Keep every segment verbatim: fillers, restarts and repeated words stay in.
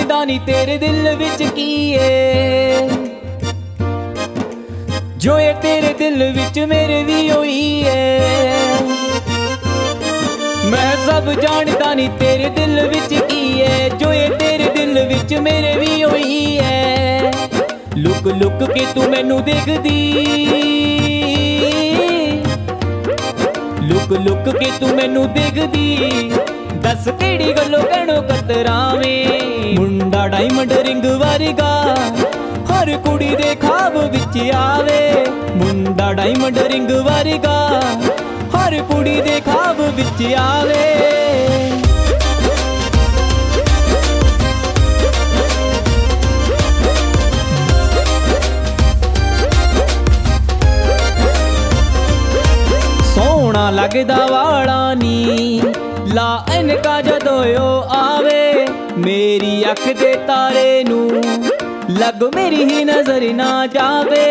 जानदा नी तेरे दिल विच की है, जो ये तेरे दिल विच मेरे भी होई है। मैं सब जानदा नी तेरे दिल विच की है, जो ये तेरे दिल विच मेरे भी होई है। लुक लुक के तू मैनू देखदी, लुक लुक के तू मैनू देखदी, दस केड़ी गल्लों कहणों कतरावें। मुंडा डायमंड रिंग वर्गा हर कुड़ी दे ख्वाब विच आवे, मुंडा डायमंड रिंग वर्गा हर कुड़ी दे ख्वाब विच आवे। सोहना लगदा वाला नी ला इनका जदों आवे, मेरी अख दे तारे नू लग मेरी ही नजर ना जावे।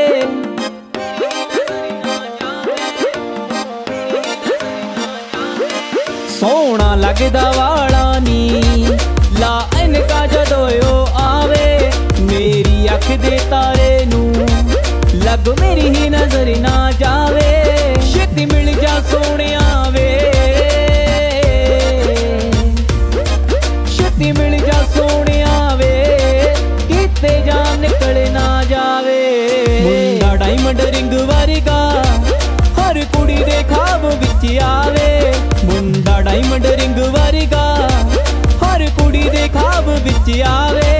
सोहना लगदा वाला नी ला इनका जदों आवे, मेरी अख दे तारे नू लग मेरी ही नजर ना जावे। छेती मिल जा सोहणिया वे, छेती मिल जा सोहणिया वे, किते जा निकल ना जावे। मुंडा डायमंड रिंग वर्गा हर कुड़ी दे ख्वाब विच आवे, मुंडा डायमंड रिंग वर्गा हर कुड़ी दे ख्वाब विच आवे।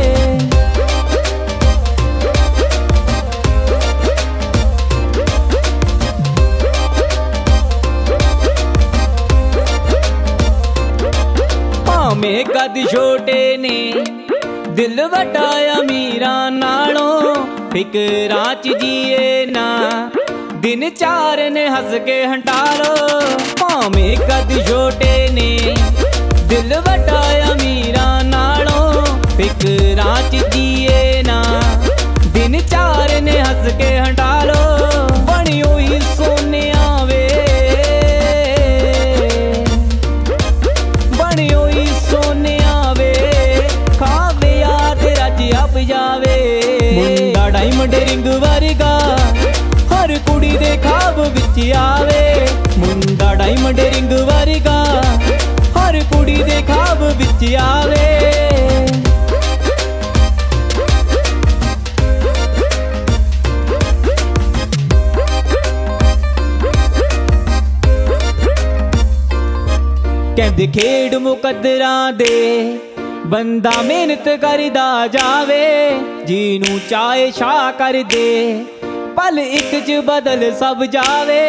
भावें कद छोटे ने दिल वड्डा अमीरा नालों, फिकरां च जिए ना दिन चार ने हस के हटालो। भावें कद छोटे ने दिल वड्डा अमीरा नालों, फिकरां च जिए ना दिन चार ने हस के हटालो। बनी हुई सोनिया वे, बनी हुई सोनिया वे, खावे याद रज अब जावे। मुंडा डायमंड रिंग वर्गा हर कुड़ी दे ख्वाब विच आवे, मुंडा डायमंड रिंग वर्गा हर कुड़ी दे ख्वाब विच आवे। कहंदे खेड मुकद्दरां दे बंदा मेहनत करदा जावे, जीनू चाहे शाह कर दे पल इक च बदल सब जावे।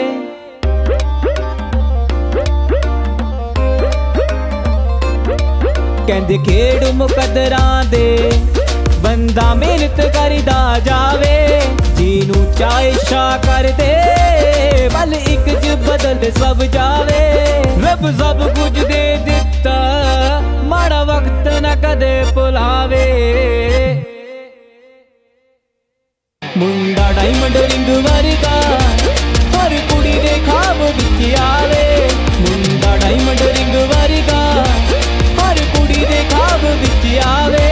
कहंदे खेड मुकद्दरां दे बंदा मेहनत करदा जावे, जीनू चाहे शाह कर दे पल इक च बदल सब जावे। रब सब कुछ दे दिता माड़ा वक्त न कदे भुलावे। मुंडा डायमंड रिंग वर्गा हर कुड़ी दे ख्वाब विच आवे, मुंडा डायमंड रिंग वर्गा हर कुड़ी दे ख्वाब विच आवे।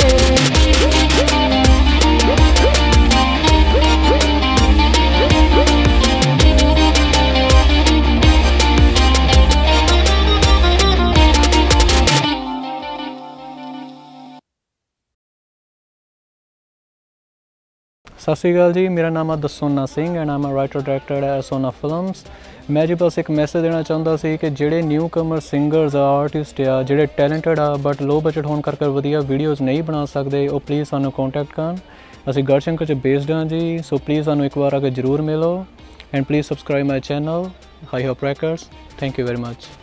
सत श्री अकाल जी, मेरा नाम है Dasona Singh and I am writer director है सोना फिल्म्स। मैं जी बस एक मैसेज देना चाहता सी कि ਜਿਹੜੇ न्यू कमर सिंगर्स आ आर्टिस्ट आ ਜਿਹੜੇ टैलेंटेड आ बट लो बजट होने करके वधिया वीडियोज़ नहीं बना सकते, वो प्लीज़ सानू कॉन्टैक्ट करन। ਅਸੀਂ ਗੜਸ਼ੰਕਰ 'ਚ बेस्ड हाँ जी, सो प्लीज़ सानू एक बार आके जरूर मिलो and please subscribe my channel high hope rackers. Thank you very much.